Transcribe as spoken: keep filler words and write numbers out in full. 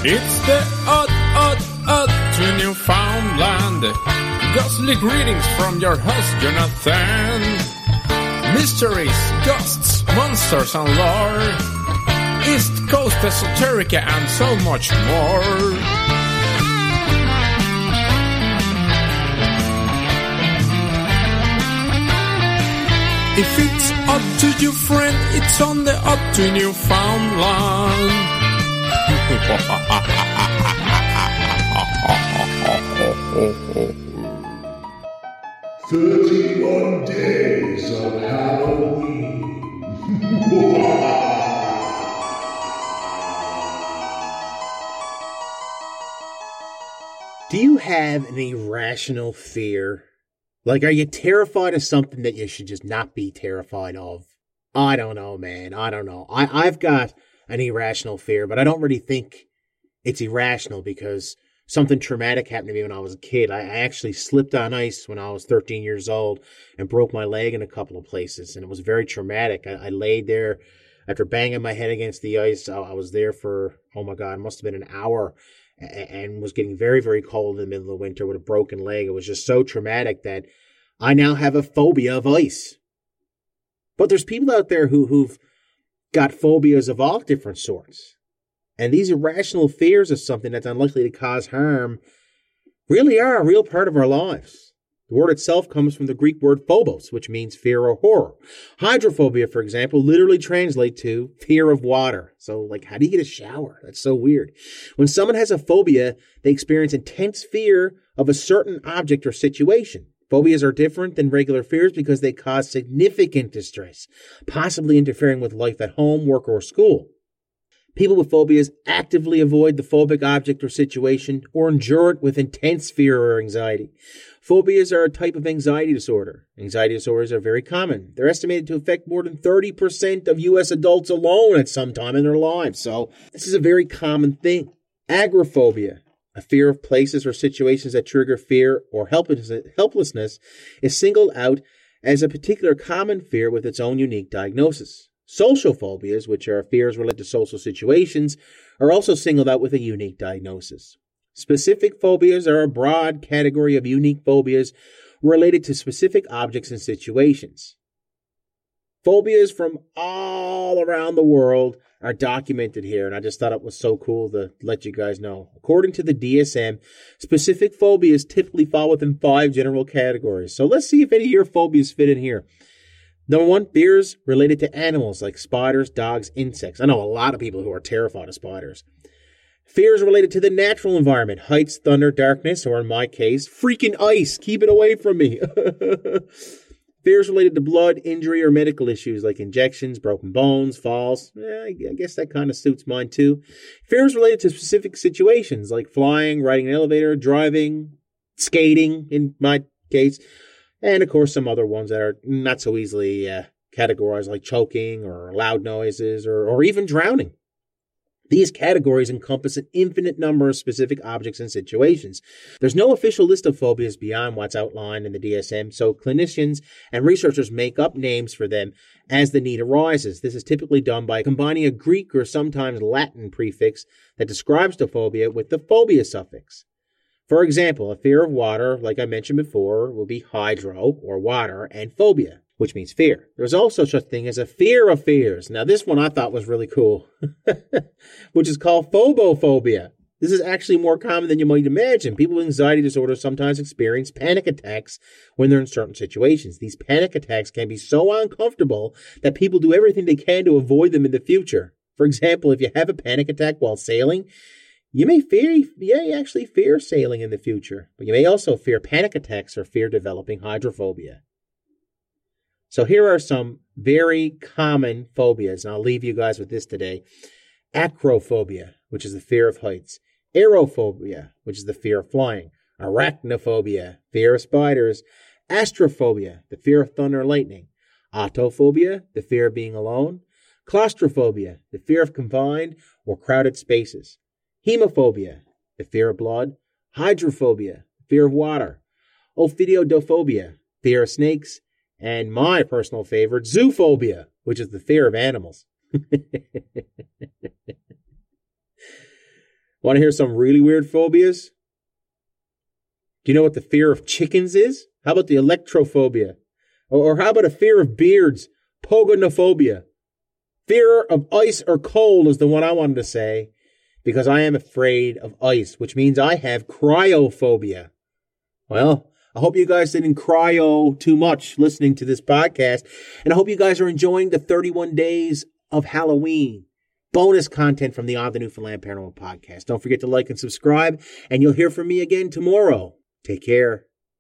It's the odd, odd, odd to Newfoundland. Ghostly greetings from your host, Jonathan. Mysteries, ghosts, monsters and lore. East Coast esoterica and so much more. If it's odd to your friend, it's on the odd to Newfoundland. Thirty-one days of Halloween. Do you have an irrational fear? Like, are you terrified of something that you should just not be terrified of? I don't know, man. I don't know. I, I've got an irrational fear, but I don't really think it's irrational because something traumatic happened to me when I was a kid. I, I actually slipped on ice when I was thirteen years old and broke my leg in a couple of places, and it was very traumatic. I, I laid there after banging my head against the ice. I, I was there for, oh my God, it must have been an hour. And was getting very, very cold in the middle of the winter with a broken leg. It was just so traumatic that I now have a phobia of ice. But there's people out there who, who've got phobias of all different sorts. And these irrational fears of something that's unlikely to cause harm really are a real part of our lives. The word itself comes from the Greek word phobos, which means fear or horror. Hydrophobia, for example, literally translates to fear of water. So, like, how do you get a shower? That's so weird. When someone has a phobia, they experience intense fear of a certain object or situation. Phobias are different than regular fears because they cause significant distress, possibly interfering with life at home, work, or school. People with phobias actively avoid the phobic object or situation or endure it with intense fear or anxiety. Phobias are a type of anxiety disorder. Anxiety disorders are very common. They're estimated to affect more than thirty percent of U S adults alone at some time in their lives. So this is a very common thing. Agoraphobia, a fear of places or situations that trigger fear or helplessness, is singled out as a particular common fear with its own unique diagnosis. Social phobias, which are fears related to social situations, are also singled out with a unique diagnosis. Specific phobias are a broad category of unique phobias related to specific objects and situations. Phobias from all around the world are documented here, and I just thought it was so cool to let you guys know. According to the D S M, specific phobias typically fall within five general categories. So let's see if any of your phobias fit in here. Number one, fears related to animals like spiders, dogs, insects. I know a lot of people who are terrified of spiders. Fears related to the natural environment, heights, thunder, darkness, or in my case, freaking ice. Keep it away from me. Fears related to blood, injury, or medical issues like injections, broken bones, falls. Eh, I guess that kind of suits mine too. Fears related to specific situations like flying, riding an elevator, driving, skating, in my case. And, of course, some other ones that are not so easily uh, categorized, like choking or loud noises or, or even drowning. These categories encompass an infinite number of specific objects and situations. There's no official list of phobias beyond what's outlined in the D S M, so clinicians and researchers make up names for them as the need arises. This is typically done by combining a Greek or sometimes Latin prefix that describes the phobia with the phobia suffix. For example, a fear of water, like I mentioned before, will be hydro, or water, and phobia, which means fear. There's also such a thing as a fear of fears. Now, this one I thought was really cool, which is called phobophobia. This is actually more common than you might imagine. People with anxiety disorders sometimes experience panic attacks when they're in certain situations. These panic attacks can be so uncomfortable that people do everything they can to avoid them in the future. For example, if you have a panic attack while sailing, you may fear, yeah, you actually fear sailing in the future, but you may also fear panic attacks or fear developing hydrophobia. So here are some very common phobias, and I'll leave you guys with this today. Acrophobia, which is the fear of heights. Aerophobia, which is the fear of flying. Arachnophobia, fear of spiders. Astrophobia, the fear of thunder and lightning. Autophobia, the fear of being alone. Claustrophobia, the fear of confined or crowded spaces. Hemophobia, the fear of blood. Hydrophobia, fear of water. Ophidiodophobia, fear of snakes. And my personal favorite, zoophobia, which is the fear of animals. Want to hear some really weird phobias? Do you know what the fear of chickens is? How about the electrophobia? Or, or how about a fear of beards? Pogonophobia. Fear of ice or cold is the one I wanted to say, because I am afraid of ice, which means I have cryophobia. Well, I hope you guys didn't cryo too much listening to this podcast, and I hope you guys are enjoying the thirty-one days of Halloween. Bonus content from the On the Newfoundland Paranormal Podcast. Don't forget to like and subscribe, and you'll hear from me again tomorrow. Take care.